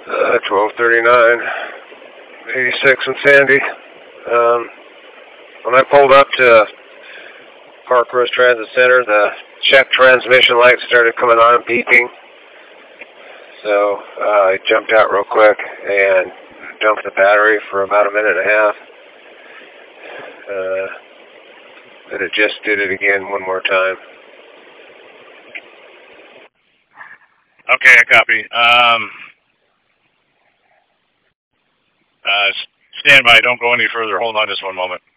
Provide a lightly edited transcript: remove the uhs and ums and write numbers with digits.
12:39, 86 and Sandy. When I pulled up to Park Rose Transit Center, the check transmission light started coming on, beeping. So I jumped out real quick and dumped the battery for about a minute and a half. And it just did it again one more time. Okay, I copy. Stand by. Don't go any further. Hold on just one moment.